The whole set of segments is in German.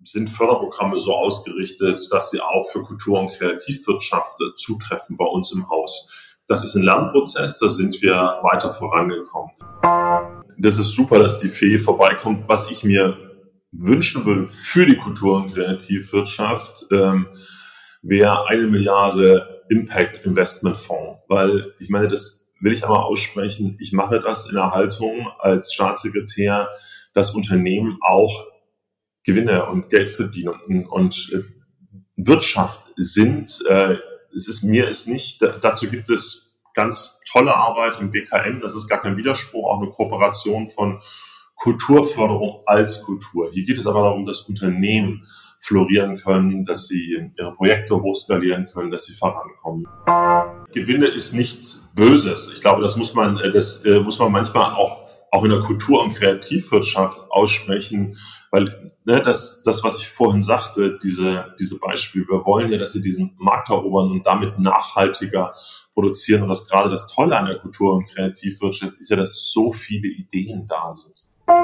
sind Förderprogramme so ausgerichtet, dass sie auch für Kultur- und Kreativwirtschaft zutreffen bei uns im Haus. Das ist ein Lernprozess, da sind wir weiter vorangekommen. Das ist super, dass die FEE vorbeikommt. Was ich mir wünschen würde für die Kultur- und Kreativwirtschaft, wäre 1 Milliarde Impact Investment Fonds. Weil ich meine, das will ich aber aussprechen, ich mache das in der Haltung als Staatssekretär, dass Unternehmen auch Gewinne und Geld verdienen und Wirtschaft sind. Dazu gibt es ganz tolle Arbeit im BKM, das ist gar kein Widerspruch, auch eine Kooperation von Kulturförderung als Kultur. Hier geht es aber darum, dass Unternehmen florieren können, dass sie ihre Projekte hochskalieren können, dass sie vorankommen. Gewinne ist nichts Böses. Ich glaube, das muss man manchmal auch in der Kultur- und Kreativwirtschaft aussprechen, weil das, was ich vorhin sagte, diese Beispiele, wir wollen ja, dass sie diesen Markt erobern und damit nachhaltiger produzieren. Und das gerade das Tolle an der Kultur- und Kreativwirtschaft ist ja, dass so viele Ideen da sind.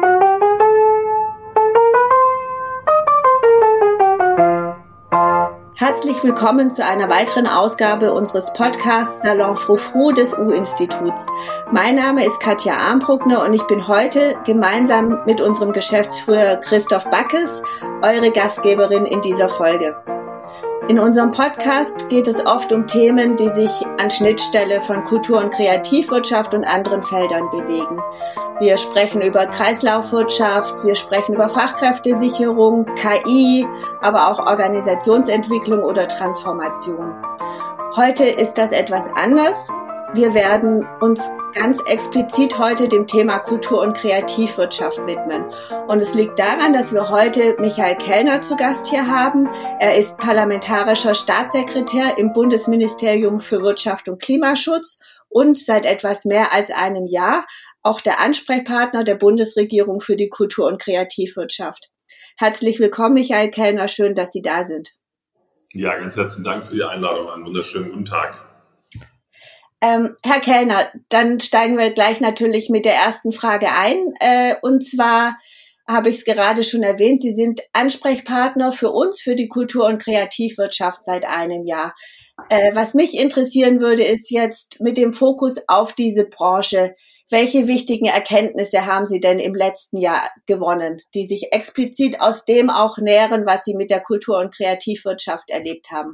Herzlich willkommen zu einer weiteren Ausgabe unseres Podcasts Salon Frou-Frou des U-Instituts. Mein Name ist Katja Armbruckner und ich bin heute gemeinsam mit unserem Geschäftsführer Christoph Backes eure Gastgeberin in dieser Folge. In unserem Podcast geht es oft um Themen, die sich an Schnittstelle von Kultur- und Kreativwirtschaft und anderen Feldern bewegen. Wir sprechen über Kreislaufwirtschaft, wir sprechen über Fachkräftesicherung, KI, aber auch Organisationsentwicklung oder Transformation. Heute ist das etwas anders. Wir werden uns ganz explizit heute dem Thema Kultur- und Kreativwirtschaft widmen. Und es liegt daran, dass wir heute Michael Kellner zu Gast hier haben. Er ist parlamentarischer Staatssekretär im Bundesministerium für Wirtschaft und Klimaschutz und seit etwas mehr als einem Jahr auch der Ansprechpartner der Bundesregierung für die Kultur- und Kreativwirtschaft. Herzlich willkommen, Michael Kellner. Schön, dass Sie da sind. Ja, ganz herzlichen Dank für die Einladung. Einen wunderschönen guten Tag. Herr Kellner, dann steigen wir gleich natürlich mit der ersten Frage ein. Und zwar habe ich es gerade schon erwähnt, Sie sind Ansprechpartner für uns, für die Kultur- und Kreativwirtschaft seit einem Jahr. Was mich interessieren würde, ist jetzt mit dem Fokus auf diese Branche, welche wichtigen Erkenntnisse haben Sie denn im letzten Jahr gewonnen, die sich explizit aus dem auch nähren, was Sie mit der Kultur- und Kreativwirtschaft erlebt haben?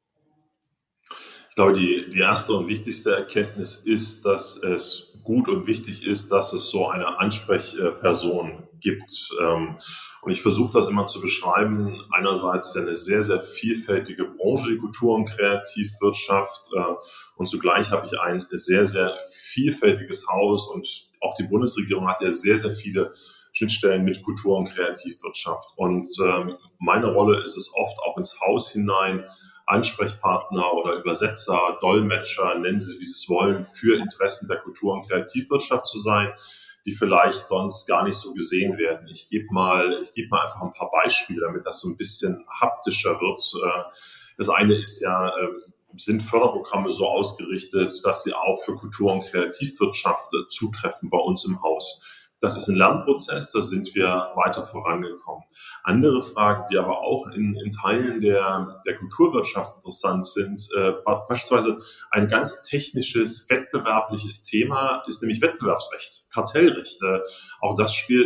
Ich glaube, die erste und wichtigste Erkenntnis ist, dass es gut und wichtig ist, dass es so eine Ansprechperson gibt. Und ich versuche das immer zu beschreiben. Einerseits eine sehr, sehr vielfältige Branche, die Kultur- und Kreativwirtschaft. Und zugleich habe ich ein sehr, sehr vielfältiges Haus. Und auch die Bundesregierung hat ja sehr, sehr viele Schnittstellen mit Kultur- und Kreativwirtschaft. Und meine Rolle ist es oft auch ins Haus hinein, Ansprechpartner oder Übersetzer, Dolmetscher, nennen Sie, wie Sie es wollen, für Interessen der Kultur- und Kreativwirtschaft zu sein, die vielleicht sonst gar nicht so gesehen werden. Ich gebe mal einfach ein paar Beispiele, damit das so ein bisschen haptischer wird. Das eine ist ja, sind Förderprogramme so ausgerichtet, dass sie auch für Kultur- und Kreativwirtschaft zutreffen bei uns im Haus. Das ist ein Lernprozess, da sind wir weiter vorangekommen. Andere Fragen, die aber auch in Teilen der Kulturwirtschaft interessant sind, beispielsweise ein ganz technisches, wettbewerbliches Thema ist nämlich Wettbewerbsrecht, Kartellrecht. Auch das spielt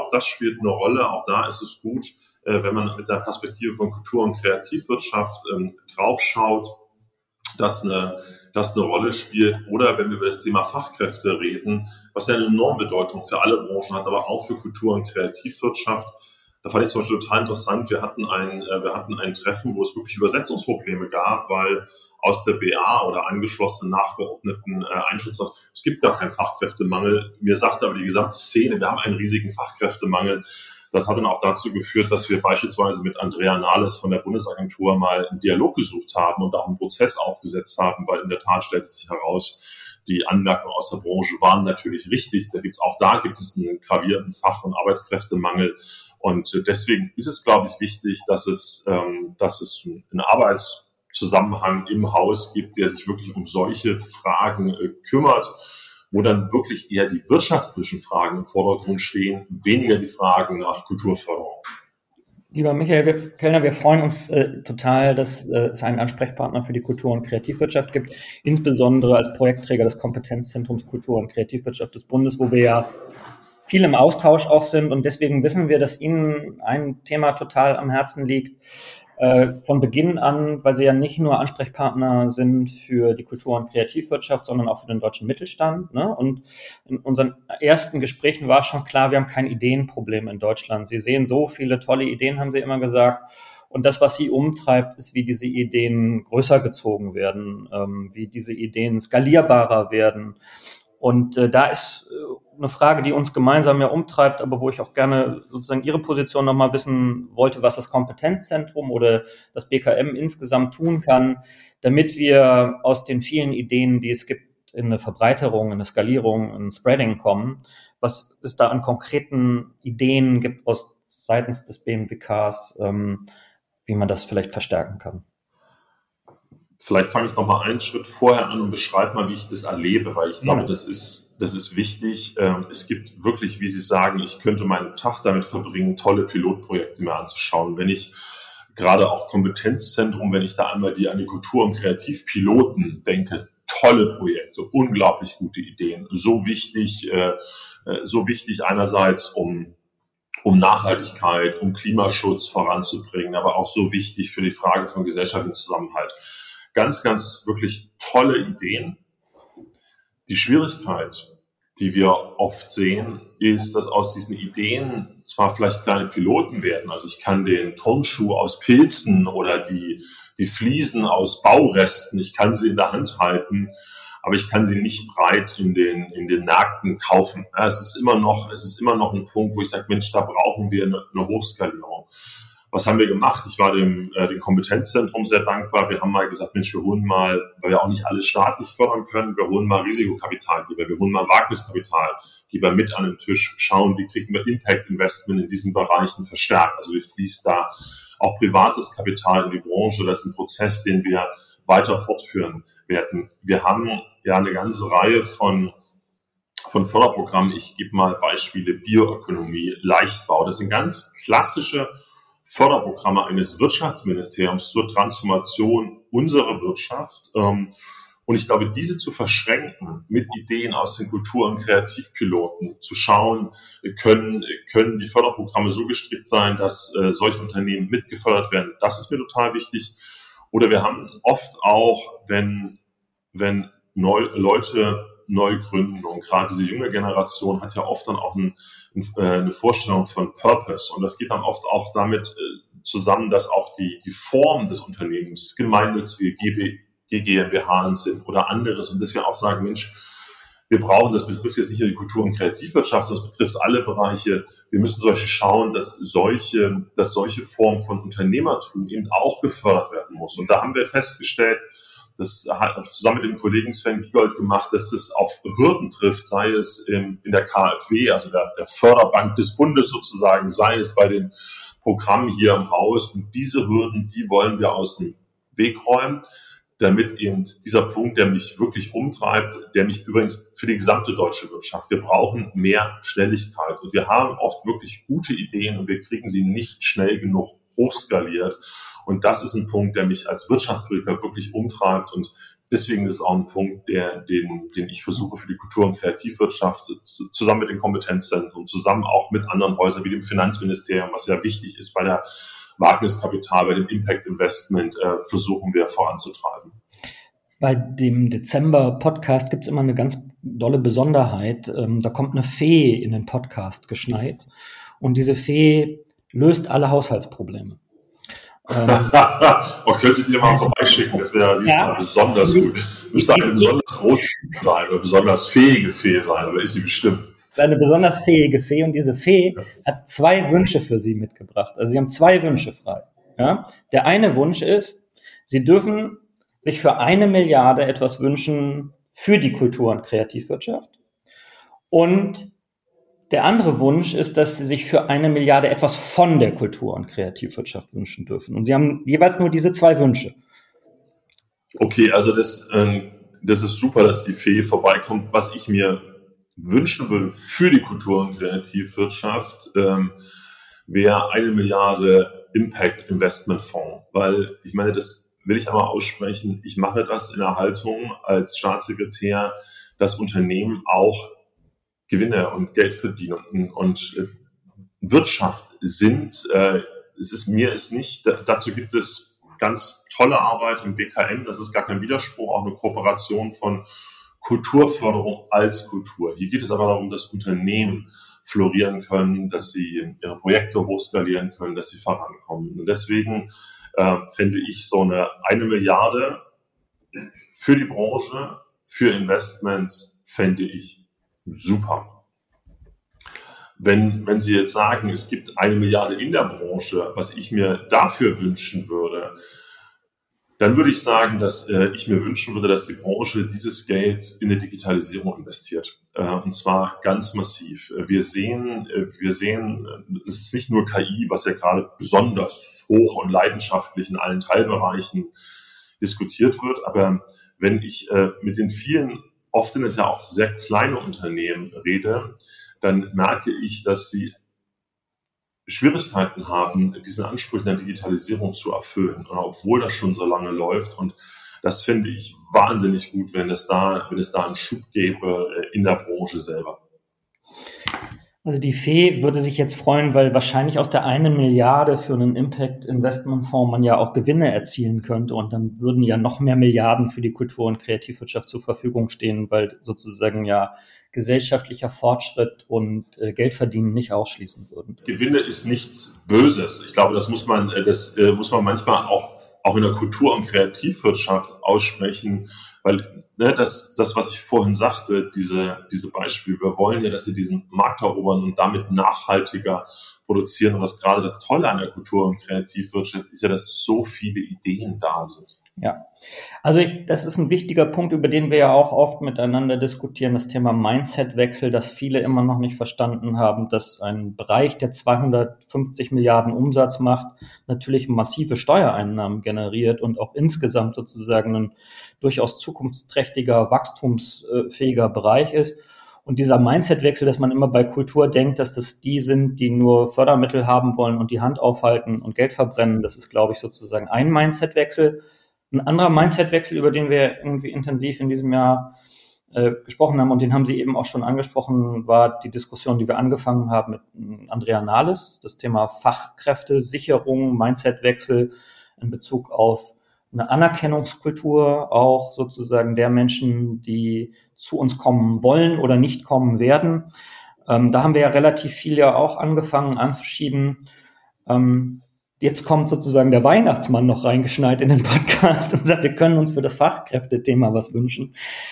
eine Rolle. Auch da ist es gut, wenn man mit der Perspektive von Kultur- und Kreativwirtschaft draufschaut, dass eine Rolle spielt. Oder wenn wir über das Thema Fachkräfte reden, was ja eine enorme Bedeutung für alle Branchen hat, aber auch für Kultur- und Kreativwirtschaft. Da fand ich zum Beispiel total interessant. Wir hatten ein Treffen, wo es wirklich Übersetzungsprobleme gab, weil aus der BA oder angeschlossenen Nachgeordneten Einschätzung sagt, es gibt gar keinen Fachkräftemangel. Mir sagt aber die gesamte Szene, wir haben einen riesigen Fachkräftemangel. Das hat dann auch dazu geführt, dass wir beispielsweise mit Andrea Nahles von der Bundesagentur mal einen Dialog gesucht haben und auch einen Prozess aufgesetzt haben, weil in der Tat stellt sich heraus, die Anmerkungen aus der Branche waren natürlich richtig. Da gibt es einen gravierenden Fach- und Arbeitskräftemangel. Und deswegen ist es, glaube ich, wichtig, dass es einen Arbeitszusammenhang im Haus gibt, der sich wirklich um solche Fragen kümmert, wo dann wirklich eher die wirtschaftspolitischen Fragen im Vordergrund stehen, weniger die Fragen nach Kulturförderung. Lieber Michael Kellner, wir freuen uns total, dass es einen Ansprechpartner für die Kultur- und Kreativwirtschaft gibt, insbesondere als Projektträger des Kompetenzzentrums Kultur- und Kreativwirtschaft des Bundes, wo wir ja viel im Austausch auch sind. Und deswegen wissen wir, dass Ihnen ein Thema total am Herzen liegt. Von Beginn an, weil Sie ja nicht nur Ansprechpartner sind für die Kultur- und Kreativwirtschaft, sondern auch für den deutschen Mittelstand. Ne? Und in unseren ersten Gesprächen war schon klar, wir haben kein Ideenproblem in Deutschland. Sie sehen so viele tolle Ideen, haben Sie immer gesagt. Und das, was Sie umtreibt, ist, wie diese Ideen größer gezogen werden, wie diese Ideen skalierbarer werden. Und da ist eine Frage, die uns gemeinsam ja umtreibt, aber wo ich auch gerne sozusagen Ihre Position nochmal wissen wollte, was das Kompetenzzentrum oder das BKM insgesamt tun kann, damit wir aus den vielen Ideen, die es gibt, in eine Verbreiterung, in eine Skalierung, in ein Spreading kommen. Was es da an konkreten Ideen gibt aus seitens des BMWKs, wie man das vielleicht verstärken kann? Vielleicht fange ich noch mal einen Schritt vorher an und beschreibe mal, wie ich das erlebe, weil ich glaube, das ist wichtig. Es gibt wirklich, wie Sie sagen, ich könnte meinen Tag damit verbringen, tolle Pilotprojekte mir anzuschauen. Wenn ich gerade auch Kompetenzzentrum, wenn ich da einmal an die Kultur- und Kreativpiloten denke, tolle Projekte, unglaublich gute Ideen, so wichtig einerseits, um Nachhaltigkeit, um Klimaschutz voranzubringen, aber auch so wichtig für die Frage von gesellschaftlichem Zusammenhalt. Ganz, ganz wirklich tolle Ideen. Die Schwierigkeit, die wir oft sehen, ist, dass aus diesen Ideen zwar vielleicht kleine Piloten werden, also ich kann den Turnschuh aus Pilzen oder die Fliesen aus Bauresten, ich kann sie in der Hand halten, aber ich kann sie nicht breit in den Märkten kaufen. Ja, es ist immer noch ein Punkt, wo ich sage, Mensch, da brauchen wir eine Hochskalierung. Was haben wir gemacht? Ich war dem Kompetenzzentrum sehr dankbar. Wir haben mal gesagt, Mensch, wir holen mal, weil wir auch nicht alles staatlich fördern können, wir holen mal Risikokapitalgeber, wir holen mal Wagniskapitalgeber mit an den Tisch, schauen, wie kriegen wir Impact Investment in diesen Bereichen verstärkt. Also wie fließt da auch privates Kapital in die Branche. Das ist ein Prozess, den wir weiter fortführen werden. Wir haben ja eine ganze Reihe von Förderprogrammen. Ich gebe mal Beispiele: Bioökonomie, Leichtbau. Das sind ganz klassische Förderprogramme eines Wirtschaftsministeriums zur Transformation unserer Wirtschaft. Und ich glaube, diese zu verschränken mit Ideen aus den Kultur- und Kreativpiloten, zu schauen, können die Förderprogramme so gestrickt sein, dass solche Unternehmen mitgefördert werden. Das ist mir total wichtig. Oder wir haben oft auch, wenn Leute neu gründen, und gerade diese junge Generation hat ja oft dann auch eine Vorstellung von Purpose, und das geht dann oft auch damit zusammen, dass auch die Form des Unternehmens gemeinnützige GmbH sind oder anderes, und dass wir auch sagen, Mensch, wir brauchen, das betrifft jetzt nicht nur die Kultur- und Kreativwirtschaft, das betrifft alle Bereiche. Wir müssen schauen, dass solche Formen von Unternehmertum eben auch gefördert werden muss. Und da haben wir festgestellt, das hat zusammen mit dem Kollegen Sven Giegold gemacht, dass das auf Hürden trifft, sei es in der KfW, also der Förderbank des Bundes sozusagen, sei es bei den Programmen hier im Haus. Und diese Hürden, die wollen wir aus dem Weg räumen, damit eben dieser Punkt, der mich wirklich umtreibt, der mich übrigens für die gesamte deutsche Wirtschaft, wir brauchen mehr Schnelligkeit. Und wir haben oft wirklich gute Ideen und wir kriegen sie nicht schnell genug hochskaliert. Und das ist ein Punkt, der mich als Wirtschaftspolitiker wirklich umtreibt. Und deswegen ist es auch ein Punkt, den ich versuche für die Kultur- und Kreativwirtschaft zusammen mit den Kompetenzzentren, zusammen auch mit anderen Häusern wie dem Finanzministerium, was ja wichtig ist bei der Wagniskapital, bei dem Impact Investment, versuchen wir voranzutreiben. Bei dem Dezember-Podcast gibt es immer eine ganz dolle Besonderheit. Da kommt eine Fee in den Podcast geschneit und diese Fee löst alle Haushaltsprobleme. Können Sie die mal vorbeischicken? Das wäre diesmal besonders gut. Müsste eine besonders große sein oder besonders fähige Fee sein, aber ist sie bestimmt. Das ist eine besonders fähige Fee und diese Fee hat 2 Wünsche für Sie mitgebracht. Also Sie haben 2 Wünsche frei. Ja? Der eine Wunsch ist, Sie dürfen sich für 1 Milliarde etwas wünschen für die Kultur- und Kreativwirtschaft. Und der andere Wunsch ist, dass Sie sich für 1 Milliarde etwas von der Kultur- und Kreativwirtschaft wünschen dürfen. Und Sie haben jeweils nur diese 2 Wünsche. Okay, also das ist super, dass die Fee vorbeikommt. Was ich mir wünschen würde für die Kultur- und Kreativwirtschaft, wäre 1 Milliarde Impact Investment Fonds, weil ich meine, das will ich einmal aussprechen, ich mache das in der Haltung als Staatssekretär, dass Unternehmen auch Gewinne und Geld verdienen und Wirtschaft sind. Dazu gibt es ganz tolle Arbeit im BKM, das ist gar kein Widerspruch, auch eine Kooperation von Kulturförderung als Kultur. Hier geht es aber darum, dass Unternehmen florieren können, dass sie ihre Projekte hochskalieren können, dass sie vorankommen. Und deswegen fände ich so eine Milliarde für die Branche, für Investments, fände ich super. Wenn Sie jetzt sagen, es gibt 1 Milliarde in der Branche, was ich mir dafür wünschen würde, dann würde ich sagen, dass ich mir wünschen würde, dass die Branche dieses Geld in die Digitalisierung investiert. Und zwar ganz massiv. Wir sehen, es ist nicht nur KI, was ja gerade besonders hoch und leidenschaftlich in allen Teilbereichen diskutiert wird. Aber wenn ich mit den vielen, oft sind es ja auch sehr kleine Unternehmen rede, dann merke ich, dass sie Schwierigkeiten haben, diesen Ansprüchen der Digitalisierung zu erfüllen, obwohl das schon so lange läuft. Und das finde ich wahnsinnig gut, wenn es da einen Schub gäbe in der Branche selber. Also die Fee würde sich jetzt freuen, weil wahrscheinlich aus der 1 Milliarde für einen Impact-Investment-Fonds man ja auch Gewinne erzielen könnte und dann würden ja noch mehr Milliarden für die Kultur- und Kreativwirtschaft zur Verfügung stehen, weil sozusagen ja gesellschaftlicher Fortschritt und Geldverdienen nicht ausschließen würden. Gewinne ist nichts Böses. Ich glaube, das muss man manchmal auch in der Kultur- und Kreativwirtschaft aussprechen, weil das, was ich vorhin sagte, diese Beispiele, wir wollen ja, dass sie diesen Markt erobern und damit nachhaltiger produzieren. Und was gerade das Tolle an der Kultur- und Kreativwirtschaft ist ja, dass so viele Ideen da sind. Ja, also das ist ein wichtiger Punkt, über den wir ja auch oft miteinander diskutieren, das Thema Mindset-Wechsel, dass viele immer noch nicht verstanden haben, dass ein Bereich, der 250 Milliarden Umsatz macht, natürlich massive Steuereinnahmen generiert und auch insgesamt sozusagen ein durchaus zukunftsträchtiger, wachstumsfähiger Bereich ist. Und dieser Mindset-Wechsel, dass man immer bei Kultur denkt, dass das die sind, die nur Fördermittel haben wollen und die Hand aufhalten und Geld verbrennen, das ist, glaube ich, sozusagen ein Mindset-Wechsel. Ein anderer Mindset-Wechsel, über den wir irgendwie intensiv in diesem Jahr gesprochen haben, und den haben Sie eben auch schon angesprochen, war die Diskussion, die wir angefangen haben mit Andrea Nahles, das Thema Fachkräftesicherung, Mindset-Wechsel in Bezug auf eine Anerkennungskultur, auch sozusagen der Menschen, die zu uns kommen wollen oder nicht kommen werden. Da haben wir ja relativ viel ja auch angefangen anzuschieben. Jetzt kommt sozusagen der Weihnachtsmann noch reingeschneit in den Podcast und sagt, wir können uns für das Fachkräftethema was wünschen.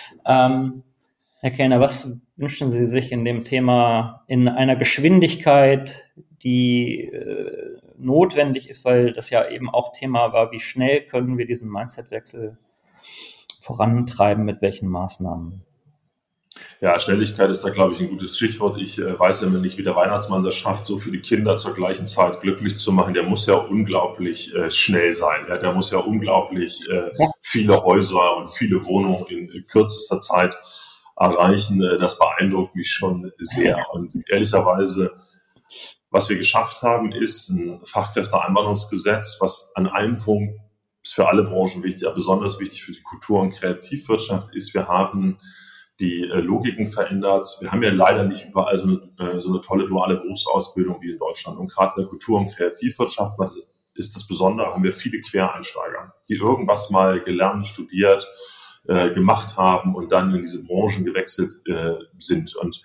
Herr Kellner, was wünschen Sie sich in dem Thema in einer Geschwindigkeit, die notwendig ist, weil das ja eben auch Thema war, wie schnell können wir diesen Mindset-Wechsel vorantreiben, mit welchen Maßnahmen? Ja, Schnelligkeit ist da, glaube ich, ein gutes Stichwort. Ich weiß immer nicht, wie der Weihnachtsmann das schafft, so viele Kinder zur gleichen Zeit glücklich zu machen. Der muss ja unglaublich schnell sein. Ja? Der muss ja unglaublich viele Häuser und viele Wohnungen in kürzester Zeit erreichen. Das beeindruckt mich schon sehr. Und ehrlicherweise, was wir geschafft haben, ist ein Fachkräfteeinwanderungsgesetz, was an einem Punkt ist für alle Branchen wichtig, aber besonders wichtig für die Kultur- und Kreativwirtschaft ist, wir haben die Logiken verändert. Wir haben ja leider nicht überall so eine tolle duale Berufsausbildung wie in Deutschland. Und gerade in der Kultur- und Kreativwirtschaft ist das Besondere, haben wir viele Quereinsteiger, die irgendwas mal gelernt, studiert, gemacht haben und dann in diese Branchen gewechselt sind. Und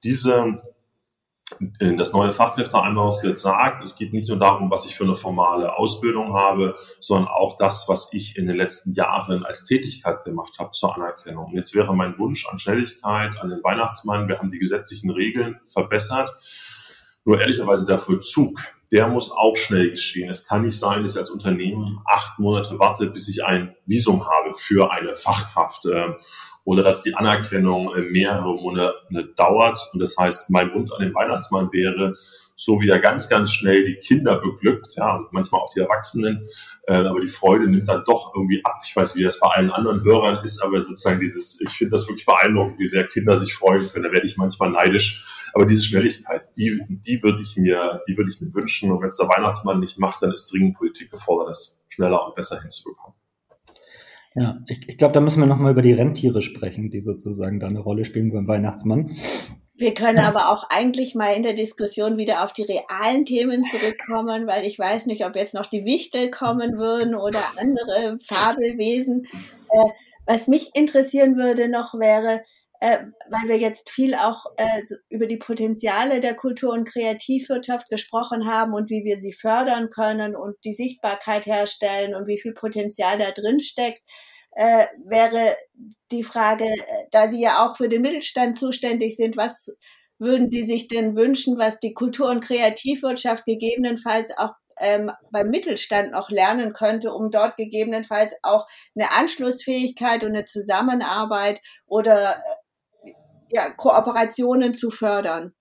das neue Fachkräfteeinwanderungsgesetz sagt, es geht nicht nur darum, was ich für eine formale Ausbildung habe, sondern auch das, was ich in den letzten Jahren als Tätigkeit gemacht habe zur Anerkennung. Und jetzt wäre mein Wunsch an Schnelligkeit, an den Weihnachtsmann, wir haben die gesetzlichen Regeln verbessert. Nur ehrlicherweise der Vollzug, der muss auch schnell geschehen. Es kann nicht sein, dass ich als Unternehmen 8 Monate warte, bis ich ein Visum habe für eine Fachkraft. Oder dass die Anerkennung mehrere Monate dauert. Und das heißt, mein Wunsch an den Weihnachtsmann wäre, so wie er ganz, ganz schnell die Kinder beglückt, ja, und manchmal auch die Erwachsenen, aber die Freude nimmt dann doch irgendwie ab. Ich weiß, wie das bei allen anderen Hörern ist, aber sozusagen ich finde das wirklich beeindruckend, wie sehr Kinder sich freuen können. Da werde ich manchmal neidisch. Aber diese Schnelligkeit, die würde ich mir wünschen. Und wenn es der Weihnachtsmann nicht macht, dann ist dringend Politik gefordert, das schneller und besser hinzubekommen. Ja, ich glaube, da müssen wir nochmal über die Rentiere sprechen, die sozusagen da eine Rolle spielen beim Weihnachtsmann. Wir können aber auch eigentlich mal in der Diskussion wieder auf die realen Themen zurückkommen, weil ich weiß nicht, ob jetzt noch die Wichtel kommen würden oder andere Fabelwesen. Was mich interessieren würde noch wäre, weil wir jetzt viel auch über die Potenziale der Kultur- und Kreativwirtschaft gesprochen haben und wie wir sie fördern können und die Sichtbarkeit herstellen und wie viel Potenzial da drin steckt, wäre die Frage, da Sie ja auch für den Mittelstand zuständig sind, was würden Sie sich denn wünschen, was die Kultur- und Kreativwirtschaft gegebenenfalls auch beim Mittelstand noch lernen könnte, um dort gegebenenfalls auch eine Anschlussfähigkeit und eine Zusammenarbeit oder Kooperationen zu fördern?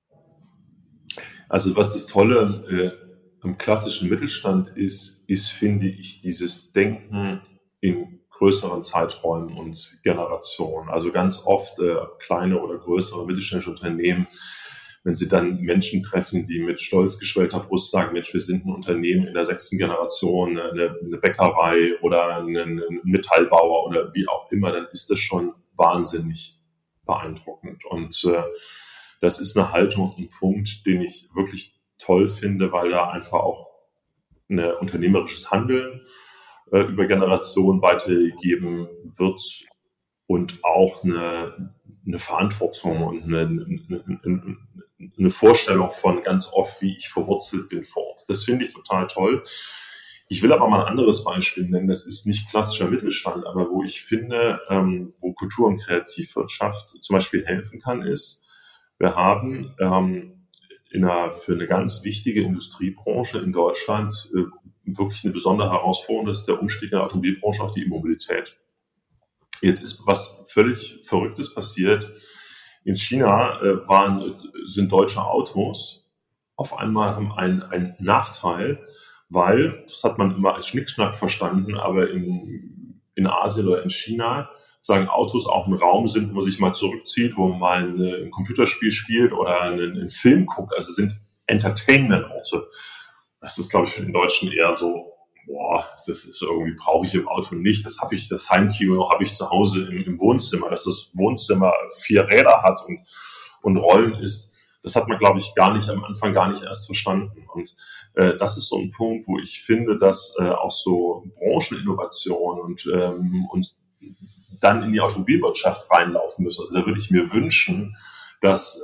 Also was das Tolle am klassischen Mittelstand ist, finde ich, dieses Denken in größeren Zeiträumen und Generationen. Also ganz oft kleine oder größere mittelständische Unternehmen, wenn sie dann Menschen treffen, die mit stolz geschwellter Brust sagen, Mensch, wir sind ein Unternehmen in der 6. Generation, eine Bäckerei oder ein Metallbauer oder wie auch immer, dann ist das schon wahnsinnig beeindruckend. Und das ist eine Haltung und ein Punkt, den ich wirklich toll finde, weil da einfach auch ein unternehmerisches Handeln über Generationen weitergegeben wird und auch eine Verantwortung und eine Vorstellung von ganz oft, wie ich verwurzelt bin vor Ort. Das finde ich total toll. Ich will aber mal ein anderes Beispiel nennen. Das ist nicht klassischer Mittelstand, aber wo ich finde, wo Kultur- und Kreativwirtschaft zum Beispiel helfen kann, ist, wir haben für eine ganz wichtige Industriebranche in Deutschland wirklich eine besondere Herausforderung, das ist der Umstieg in der Automobilbranche auf die E-Mobilität. Jetzt ist was völlig Verrücktes passiert. In China sind deutsche Autos auf einmal haben einen Nachteil, weil, das hat man immer als Schnickschnack verstanden, aber in Asien oder in China sagen Autos auch ein Raum sind, wo man sich mal zurückzieht, wo man mal ein Computerspiel spielt oder einen Film guckt. Also sind Entertainment-Orte. Das ist, glaube ich, für den Deutschen eher so, das ist irgendwie, brauche ich im Auto nicht. Das Heimkino habe ich zu Hause im Wohnzimmer. Dass das Wohnzimmer 4 Räder hat und Rollen ist, das hat man, glaube ich, am Anfang gar nicht erst verstanden. Und das ist so ein Punkt, wo ich finde, dass auch so Brancheninnovation und dann in die Automobilwirtschaft reinlaufen müssen. Also da würde ich mir wünschen, dass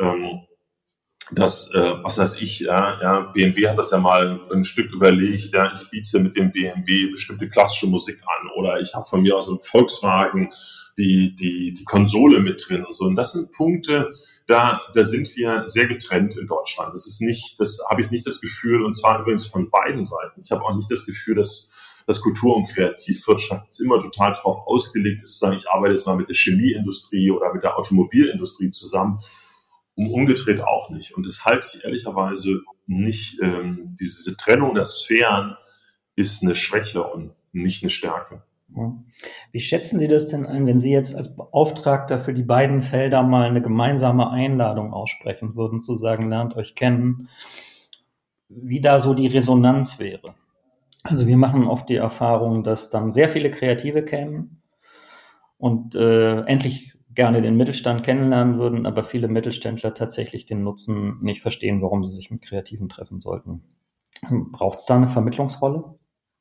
was weiß ich, BMW hat das ja mal ein Stück überlegt, ich biete mit dem BMW bestimmte klassische Musik an oder ich habe von mir aus im Volkswagen die Konsole mit drin und so. Und das sind Punkte, da sind wir sehr getrennt in Deutschland. Das habe ich nicht das Gefühl, und zwar übrigens von beiden Seiten. Ich habe auch nicht das Gefühl, dass Kultur- und Kreativwirtschaft jetzt immer total darauf ausgelegt ist, zu sagen, ich arbeite jetzt mal mit der Chemieindustrie oder mit der Automobilindustrie zusammen. Umgedreht auch nicht. Und das halte ich ehrlicherweise nicht, diese Trennung der Sphären ist eine Schwäche und nicht eine Stärke. Wie schätzen Sie das denn ein, wenn Sie jetzt als Beauftragter für die beiden Felder mal eine gemeinsame Einladung aussprechen würden, zu sagen, lernt euch kennen, wie da so die Resonanz wäre? Also wir machen oft die Erfahrung, dass dann sehr viele Kreative kämen und endlich gerne den Mittelstand kennenlernen würden, aber viele Mittelständler tatsächlich den Nutzen nicht verstehen, warum sie sich mit Kreativen treffen sollten. Braucht es da eine Vermittlungsrolle?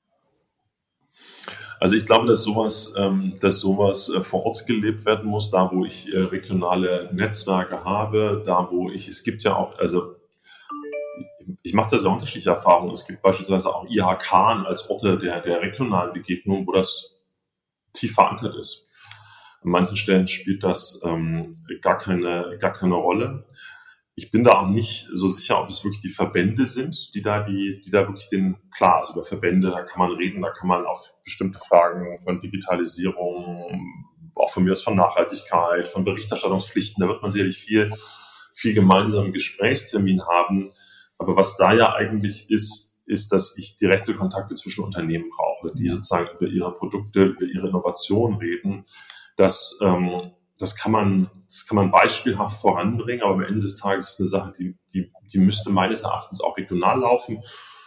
Also ich glaube, dass sowas vor Ort gelebt werden muss, da wo ich regionale Netzwerke habe, es gibt ja auch, also ich mache da sehr unterschiedliche Erfahrungen. Es gibt beispielsweise auch IHK als Orte der regionalen Begegnung, wo das tief verankert ist. An manchen Stellen spielt das gar keine Rolle. Ich bin da auch nicht so sicher, ob es wirklich die Verbände sind, die da wirklich also über Verbände, da kann man reden, da kann man auf bestimmte Fragen von Digitalisierung, auch von mir aus von Nachhaltigkeit, von Berichterstattungspflichten, da wird man sicherlich viel gemeinsamen Gesprächstermin haben. Aber was da ja eigentlich ist, dass ich direkte Kontakte zwischen Unternehmen brauche, die sozusagen über ihre Produkte, über ihre Innovation reden. Das kann man beispielhaft voranbringen, aber am Ende des Tages ist eine Sache, die müsste meines Erachtens auch regional laufen.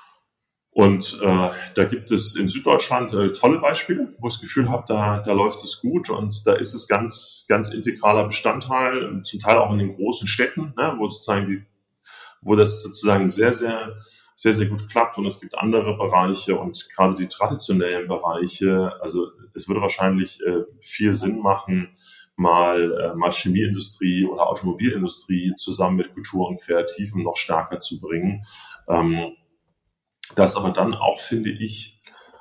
Und da gibt es in Süddeutschland tolle Beispiele, wo ich das Gefühl habe, da läuft es gut und da ist es ganz, ganz integraler Bestandteil, zum Teil auch in den großen Städten, ne, wo das sozusagen sehr, sehr, sehr, sehr gut klappt. Und es gibt andere Bereiche und gerade die traditionellen Bereiche, also es würde wahrscheinlich viel Sinn machen, mal Chemieindustrie oder Automobilindustrie zusammen mit Kultur und Kreativen noch stärker zu bringen. Das aber dann auch, finde ich,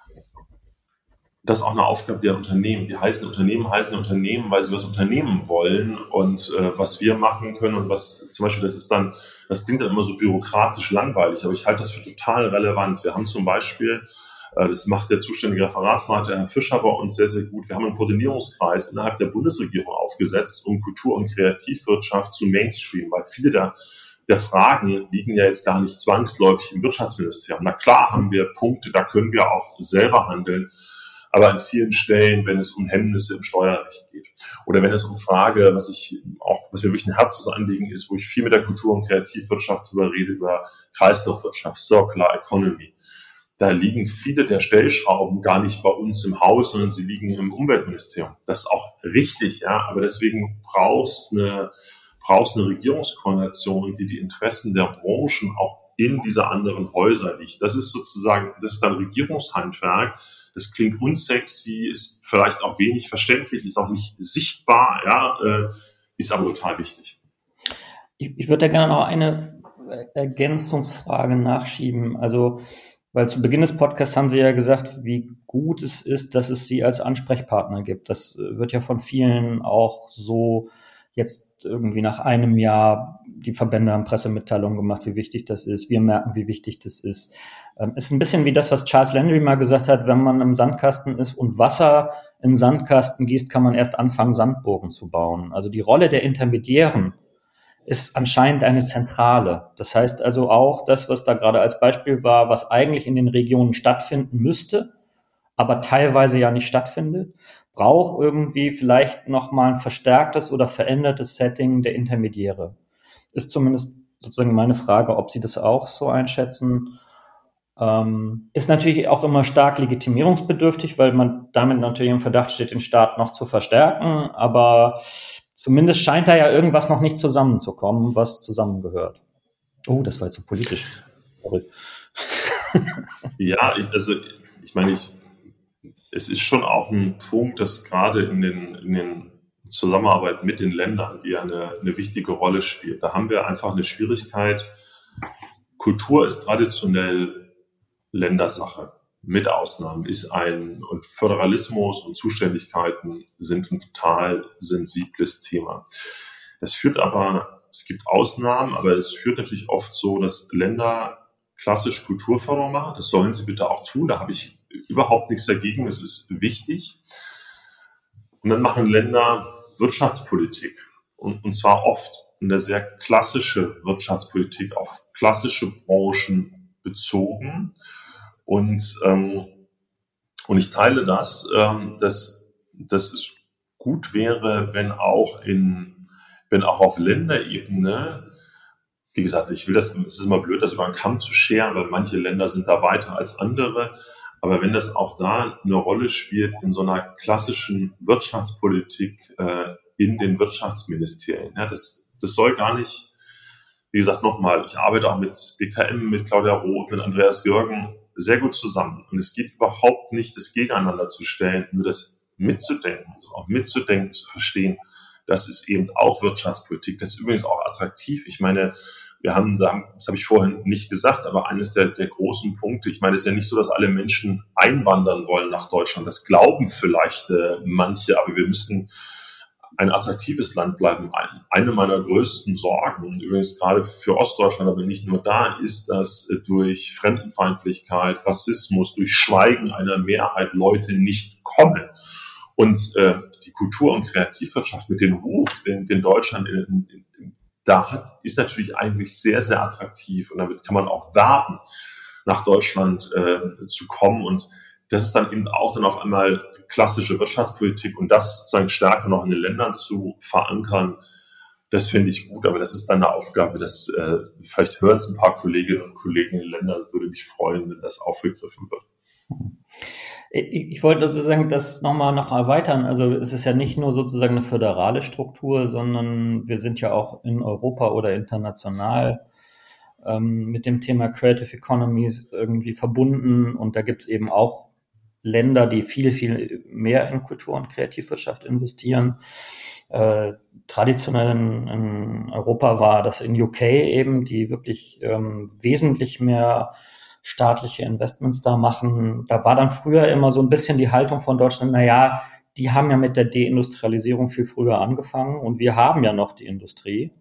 das ist auch eine Aufgabe der Unternehmen. Die heißen Unternehmen, weil sie was unternehmen wollen und was wir machen können und was zum Beispiel, das klingt dann immer so bürokratisch langweilig, aber ich halte das für total relevant. Wir haben zum Beispiel, das macht der zuständige Referatsleiter Herr Fischer bei uns sehr, sehr gut, wir haben einen Koordinierungskreis innerhalb der Bundesregierung aufgesetzt, um Kultur- und Kreativwirtschaft zu Mainstream, weil viele der Fragen liegen ja jetzt gar nicht zwangsläufig im Wirtschaftsministerium. Na klar haben wir Punkte, da können wir auch selber handeln, aber an vielen Stellen, wenn es um Hemmnisse im Steuerrecht geht oder wenn es um Frage, was mir wirklich ein Herzensanliegen ist, wo ich viel mit der Kultur- und Kreativwirtschaft drüber rede, über Kreislaufwirtschaft, Circular Economy, da liegen viele der Stellschrauben gar nicht bei uns im Haus, sondern sie liegen im Umweltministerium. Das ist auch richtig, ja, aber deswegen brauchst eine Regierungskoordination, die Interessen der Branchen auch in diese anderen Häuser liegt. Das ist dann Regierungshandwerk. Das klingt unsexy, ist vielleicht auch wenig verständlich, ist auch nicht sichtbar, ja, ist aber total wichtig. Ich würde da gerne noch eine Ergänzungsfrage nachschieben. Also, weil zu Beginn des Podcasts haben Sie ja gesagt, wie gut es ist, dass es Sie als Ansprechpartner gibt. Das wird ja von vielen auch so jetzt irgendwie nach einem Jahr, die Verbände haben Pressemitteilungen gemacht, wie wichtig das ist. Wir merken, wie wichtig das ist. Ist ein bisschen wie das, was Charles Landry mal gesagt hat, wenn man im Sandkasten ist und Wasser in den Sandkasten gießt, kann man erst anfangen, Sandburgen zu bauen. Also die Rolle der Intermediären ist anscheinend eine zentrale. Das heißt also auch das, was da gerade als Beispiel war, was eigentlich in den Regionen stattfinden müsste, aber teilweise ja nicht stattfindet, braucht irgendwie vielleicht nochmal ein verstärktes oder verändertes Setting der Intermediäre. Ist zumindest sozusagen meine Frage, ob Sie das auch so einschätzen. Ist natürlich auch immer stark legitimierungsbedürftig, weil man damit natürlich im Verdacht steht, den Staat noch zu verstärken, aber zumindest scheint da ja irgendwas noch nicht zusammenzukommen, was zusammengehört. Oh, das war jetzt so politisch. Sorry. Ja, es ist schon auch ein Punkt, dass gerade in den Zusammenarbeit mit den Ländern, die ja eine wichtige Rolle spielt, da haben wir einfach eine Schwierigkeit. Kultur ist traditionell Ländersache, mit Ausnahmen, und Föderalismus und Zuständigkeiten sind ein total sensibles Thema. Es gibt Ausnahmen, aber es führt natürlich oft so, dass Länder klassisch Kulturförderung machen. Das sollen sie bitte auch tun. Da habe ich überhaupt nichts dagegen. Es ist wichtig. Und dann machen Länder Wirtschaftspolitik. Und zwar oft eine sehr klassische Wirtschaftspolitik auf klassische Branchen bezogen. Und ich teile dass es gut wäre, wenn auch auf Länderebene, wie gesagt, es ist immer blöd, das über einen Kamm zu scheren, weil manche Länder sind da weiter als andere. Aber wenn das auch da eine Rolle spielt in so einer klassischen Wirtschaftspolitik in den Wirtschaftsministerien, ja, das soll gar nicht, wie gesagt, nochmal, ich arbeite auch mit BKM, mit Claudia Roth, mit Andreas Jürgen sehr gut zusammen. Und es geht überhaupt nicht, das gegeneinander zu stellen, nur das mitzudenken, zu verstehen, das ist eben auch Wirtschaftspolitik. Das ist übrigens auch attraktiv. Ich meine, das habe ich vorhin nicht gesagt, aber eines der großen Punkte, ich meine, es ist ja nicht so, dass alle Menschen einwandern wollen nach Deutschland. Das glauben vielleicht manche, aber wir müssen ein attraktives Land bleiben. Eine meiner größten Sorgen, übrigens gerade für Ostdeutschland, aber nicht nur da, ist, dass durch Fremdenfeindlichkeit, Rassismus, durch Schweigen einer Mehrheit Leute nicht kommen. Und die Kultur- und Kreativwirtschaft mit dem Ruf, den Deutschland ist natürlich eigentlich sehr, sehr attraktiv und damit kann man auch werben, nach Deutschland zu kommen. Und das ist dann eben auch dann auf einmal klassische Wirtschaftspolitik und das sozusagen stärker noch in den Ländern zu verankern. Das finde ich gut, aber das ist dann eine Aufgabe, dass vielleicht hören es ein paar Kolleginnen und Kollegen in den Ländern, würde mich freuen, wenn das aufgegriffen wird. Ich wollte sozusagen das nochmal erweitern. Also es ist ja nicht nur sozusagen eine föderale Struktur, sondern wir sind ja auch in Europa oder international mit dem Thema Creative Economy irgendwie verbunden. Und da gibt es eben auch Länder, die viel, viel mehr in Kultur- und Kreativwirtschaft investieren. Traditionell in Europa war das in UK eben, die wirklich wesentlich mehr staatliche Investments da machen. Da war dann früher immer so ein bisschen die Haltung von Deutschland, naja, die haben ja mit der Deindustrialisierung viel früher angefangen und wir haben ja noch die Industrie.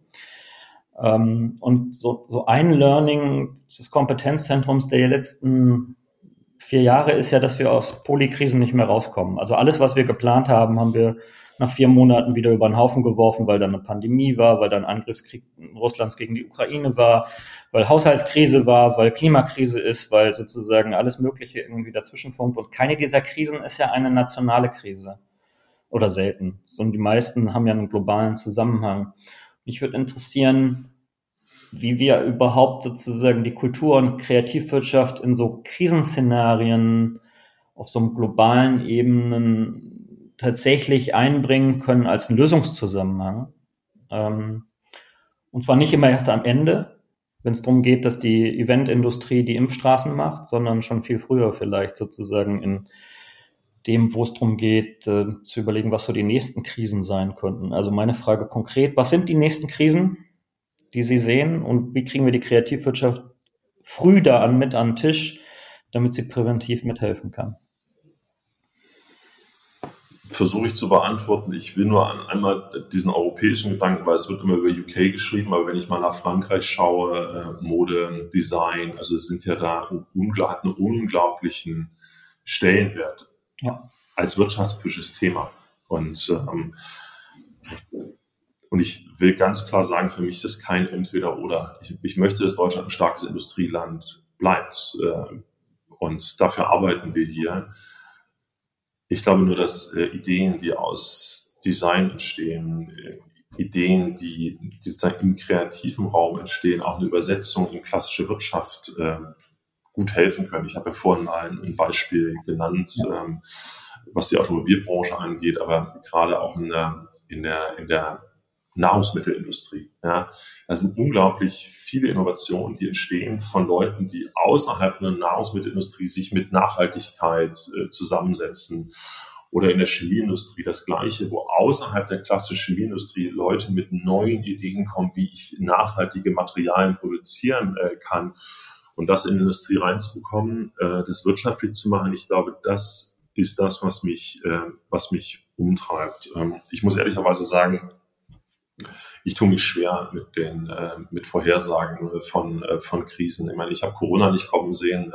Und so ein Learning des Kompetenzzentrums der letzten 4 Jahre ist ja, dass wir aus Polykrisen nicht mehr rauskommen. Also alles, was wir geplant haben, haben wir nach 4 Monaten wieder über den Haufen geworfen, weil dann eine Pandemie war, weil dann Angriffskrieg Russlands gegen die Ukraine war, weil Haushaltskrise war, weil Klimakrise ist, weil sozusagen alles Mögliche irgendwie dazwischen funkt. Und keine dieser Krisen ist ja eine nationale Krise. Oder selten. Sondern die meisten haben ja einen globalen Zusammenhang. Mich würde interessieren, wie wir überhaupt sozusagen die Kultur- und Kreativwirtschaft in so Krisenszenarien auf so einem globalen Ebenen tatsächlich einbringen können als einen Lösungszusammenhang. Und zwar nicht immer erst am Ende, wenn es darum geht, dass die Eventindustrie die Impfstraßen macht, sondern schon viel früher vielleicht sozusagen in dem, wo es darum geht, zu überlegen, was so die nächsten Krisen sein könnten. Also meine Frage konkret, was sind die nächsten Krisen, die Sie sehen, und wie kriegen wir die Kreativwirtschaft früh da mit an den Tisch, damit sie präventiv mithelfen kann? Versuche ich zu beantworten. Ich will nur einmal diesen europäischen Gedanken, weil es wird immer über UK geschrieben, aber wenn ich mal nach Frankreich schaue, Mode, Design, also es sind ja da einen unglaublichen Stellenwert als wirtschaftspolitisches Thema. Und ich will ganz klar sagen, für mich ist das kein Entweder-Oder. Ich möchte, dass Deutschland ein starkes Industrieland bleibt. Und dafür arbeiten wir hier. Ich glaube nur, dass Ideen, die aus Design entstehen, Ideen, die sozusagen im kreativen Raum entstehen, auch eine Übersetzung in klassische Wirtschaft gut helfen können. Ich habe ja vorhin ein Beispiel genannt, was die Automobilbranche angeht, aber gerade auch in der Nahrungsmittelindustrie. Ja, da sind unglaublich viele Innovationen, die entstehen von Leuten, die außerhalb der Nahrungsmittelindustrie sich mit Nachhaltigkeit zusammensetzen. Oder in der Chemieindustrie das Gleiche, wo außerhalb der klassischen Chemieindustrie Leute mit neuen Ideen kommen, wie ich nachhaltige Materialien produzieren kann. Und das in die Industrie reinzubekommen, das wirtschaftlich zu machen, ich glaube, das ist das, was mich umtreibt. Ich muss ehrlicherweise sagen, ich tue mich schwer mit Vorhersagen von Krisen. Ich meine, ich habe Corona nicht kommen sehen.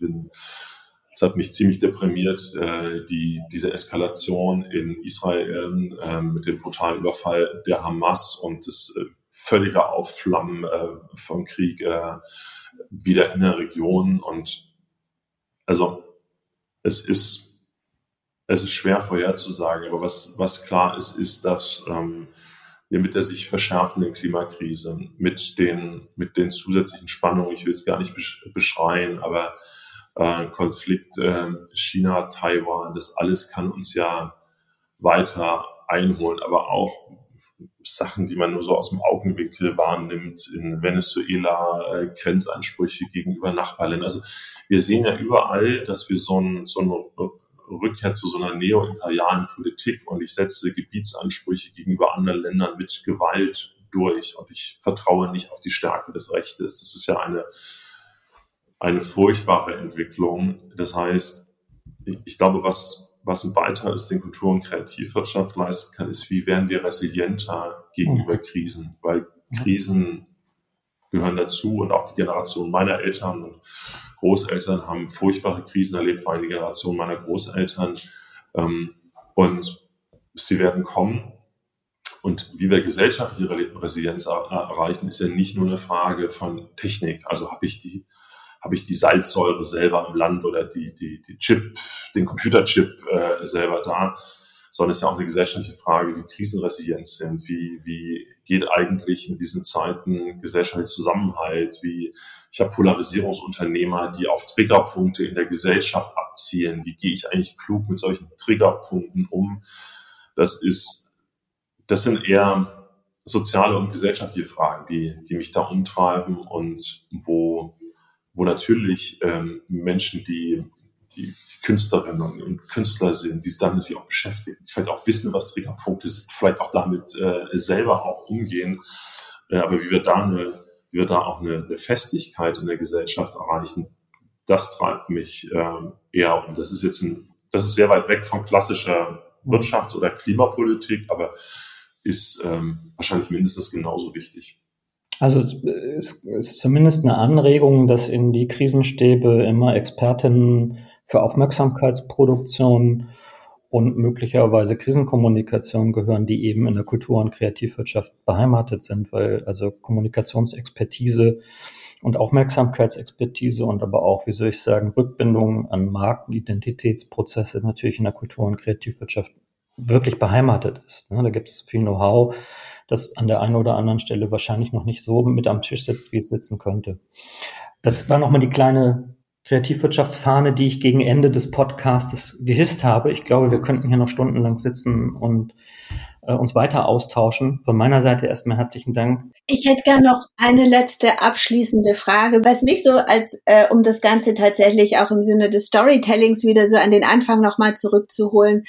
Es hat mich ziemlich deprimiert, diese Eskalation in Israel mit dem brutalen Überfall der Hamas und das völlige Aufflammen vom Krieg wieder in der Region. Und also es ist schwer vorherzusagen, aber was klar ist, dass wir mit der sich verschärfenden Klimakrise, mit den zusätzlichen Spannungen, ich will es gar nicht beschreien, aber Konflikt China, Taiwan, das alles kann uns ja weiter einholen, aber auch Sachen, die man nur so aus dem Augenwinkel wahrnimmt, in Venezuela, Grenzansprüche gegenüber Nachbarländern. Also wir sehen ja überall, dass wir so eine Rückkehr zu so einer neoimperialen Politik, und ich setze Gebietsansprüche gegenüber anderen Ländern mit Gewalt durch und ich vertraue nicht auf die Stärke des Rechtes. Das ist ja eine furchtbare Entwicklung. Das heißt, ich glaube, was ein Beitrag ist, den Kultur- und Kreativwirtschaft leisten kann, ist, wie werden wir resilienter gegenüber Krisen, weil Krisen gehören dazu, und auch die Generation meiner Eltern und Großeltern haben furchtbare Krisen erlebt, war die Generation meiner Großeltern, und sie werden kommen. Und wie wir gesellschaftliche Resilienz erreichen, ist ja nicht nur eine Frage von Technik. Also habe ich die Salzsäure selber im Land oder den Computerchip selber da, sondern es ist ja auch eine gesellschaftliche Frage, wie krisenresilient sind, wie geht eigentlich in diesen Zeiten gesellschaftlicher Zusammenhalt, ich habe Polarisierungsunternehmer, die auf Triggerpunkte in der Gesellschaft abzielen, wie gehe ich eigentlich klug mit solchen Triggerpunkten um? Das sind eher soziale und gesellschaftliche Fragen, die mich da umtreiben und wo natürlich Menschen, die Künstlerinnen und Künstler sind, die sich damit natürlich auch beschäftigen, die vielleicht auch wissen, was Triggerpunkte sind, vielleicht auch damit selber auch umgehen. Aber wie wir da auch eine Festigkeit in der Gesellschaft erreichen, das treibt mich eher um. Das ist sehr weit weg von klassischer Wirtschafts- oder Klimapolitik, aber ist wahrscheinlich mindestens genauso wichtig. Also es ist zumindest eine Anregung, dass in die Krisenstäbe immer Expertinnen für Aufmerksamkeitsproduktion und möglicherweise Krisenkommunikation gehören, die eben in der Kultur- und Kreativwirtschaft beheimatet sind, weil also Kommunikationsexpertise und Aufmerksamkeitsexpertise und aber auch, wie soll ich sagen, Rückbindung an Markenidentitätsprozesse natürlich in der Kultur- und Kreativwirtschaft wirklich beheimatet ist. Da gibt es viel Know-how, das an der einen oder anderen Stelle wahrscheinlich noch nicht so mit am Tisch sitzt, wie es sitzen könnte. Das war nochmal die kleine Kreativwirtschaftsfahne, die ich gegen Ende des Podcastes gehisst habe. Ich glaube, wir könnten hier noch stundenlang sitzen und uns weiter austauschen. Von meiner Seite erstmal herzlichen Dank. Ich hätte gern noch eine letzte abschließende Frage, was mich so um das Ganze tatsächlich auch im Sinne des Storytellings wieder so an den Anfang nochmal zurückzuholen.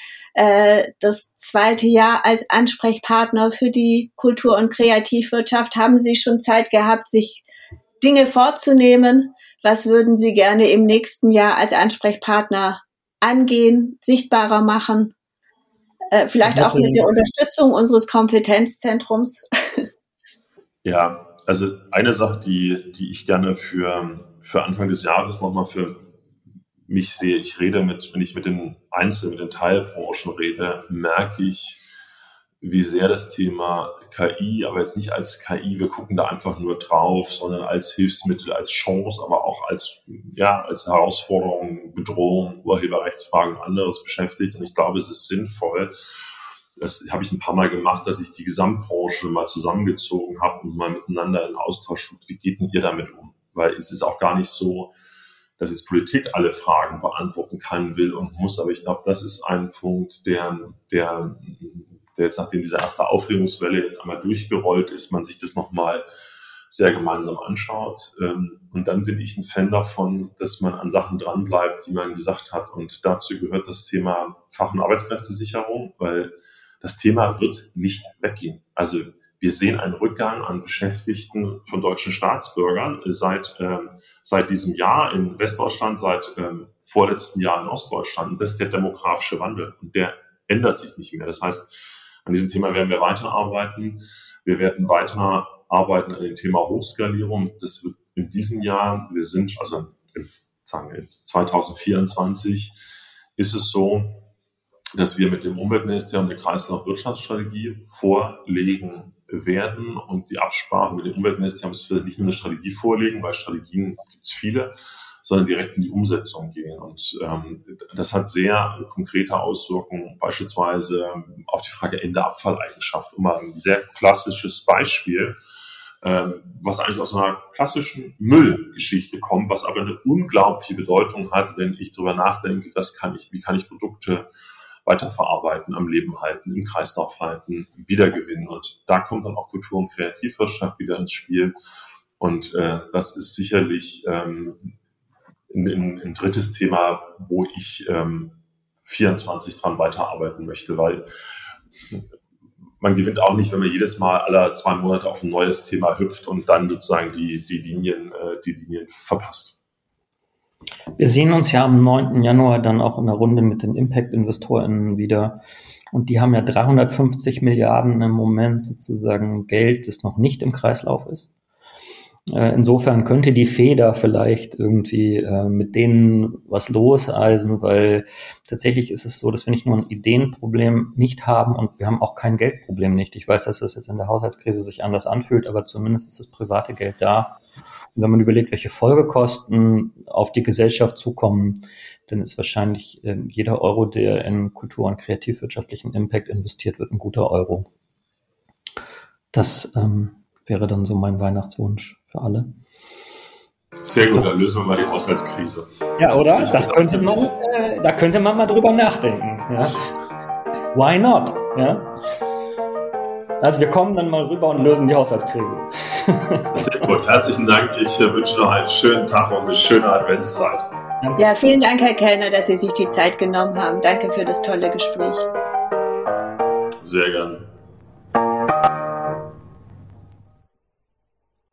Das 2. Jahr als Ansprechpartner für die Kultur- und Kreativwirtschaft, haben Sie schon Zeit gehabt, sich Dinge vorzunehmen? Was würden Sie gerne im nächsten Jahr als Ansprechpartner angehen, sichtbarer machen? Vielleicht auch mit der Unterstützung unseres Kompetenzzentrums. Ja, also eine Sache, die ich gerne für Anfang des Jahres nochmal für mich sehe, wenn ich mit den Teilbranchen rede, merke ich, wie sehr das Thema KI, aber jetzt nicht als KI, wir gucken da einfach nur drauf, sondern als Hilfsmittel, als Chance, aber auch als Herausforderung, Bedrohung, Urheberrechtsfragen und anderes beschäftigt. Und ich glaube, es ist sinnvoll, das habe ich ein paar Mal gemacht, dass ich die Gesamtbranche mal zusammengezogen habe und mal miteinander in Austausch tut, wie geht denn ihr damit um? Weil es ist auch gar nicht so, dass jetzt Politik alle Fragen beantworten kann, will und muss, aber ich glaube, das ist ein Punkt, der jetzt, nachdem diese erste Aufregungswelle jetzt einmal durchgerollt ist, man sich das nochmal sehr gemeinsam anschaut. Und dann bin ich ein Fan davon, dass man an Sachen dranbleibt, die man gesagt hat. Und dazu gehört das Thema Fach- und Arbeitskräftesicherung, weil das Thema wird nicht weggehen. Also wir sehen einen Rückgang an Beschäftigten von deutschen Staatsbürgern seit diesem Jahr in Westdeutschland, seit vorletzten Jahr in Ostdeutschland. Und das ist der demografische Wandel. Und der ändert sich nicht mehr. Das heißt, an diesem Thema werden wir weiterarbeiten. Wir werden weiterarbeiten an dem Thema Hochskalierung. Das wird in diesem Jahr, wir sind also in 2024, ist es so, dass wir mit dem Umweltministerium eine Kreislaufwirtschaftsstrategie vorlegen werden. Und die Absprache mit dem Umweltministerium ist, wir nicht nur eine Strategie vorlegen, weil Strategien gibt es viele, sondern direkt in die Umsetzung gehen. Und das hat sehr konkrete Auswirkungen, beispielsweise auf die Frage Ende-Abfalleigenschaft. Um mal ein sehr klassisches Beispiel, was eigentlich aus einer klassischen Müllgeschichte kommt, was aber eine unglaubliche Bedeutung hat, wenn ich darüber nachdenke, wie kann ich Produkte weiterverarbeiten, am Leben halten, im Kreislauf halten, wiedergewinnen. Und da kommt dann auch Kultur- und Kreativwirtschaft wieder ins Spiel. Und das ist sicherlich ein drittes Thema, wo ich 24 dran weiterarbeiten möchte, weil man gewinnt auch nicht, wenn man jedes Mal alle 2 Monate auf ein neues Thema hüpft und dann sozusagen die Linien verpasst. Wir sehen uns ja am 9. Januar dann auch in der Runde mit den Impact-InvestorInnen wieder. Und die haben ja 350 Milliarden im Moment sozusagen Geld, das noch nicht im Kreislauf ist. Insofern könnte die Feder vielleicht irgendwie mit denen was loseisen, weil tatsächlich ist es so, dass wir nicht nur ein Ideenproblem nicht haben und wir haben auch kein Geldproblem nicht. Ich weiß, dass das jetzt in der Haushaltskrise sich anders anfühlt, aber zumindest ist das private Geld da. Und wenn man überlegt, welche Folgekosten auf die Gesellschaft zukommen, dann ist wahrscheinlich jeder Euro, der in kultur- und kreativwirtschaftlichen Impact investiert wird, ein guter Euro. Das wäre dann so mein Weihnachtswunsch für alle. Sehr gut, dann lösen wir mal die Haushaltskrise. Ja, oder? Das könnte man, da könnte man mal drüber nachdenken. Ja? Why not? Ja? Also wir kommen dann mal rüber und lösen die Haushaltskrise. Sehr gut, herzlichen Dank. Ich wünsche noch einen schönen Tag und eine schöne Adventszeit. Ja, vielen Dank, Herr Kellner, dass Sie sich die Zeit genommen haben. Danke für das tolle Gespräch. Sehr gerne.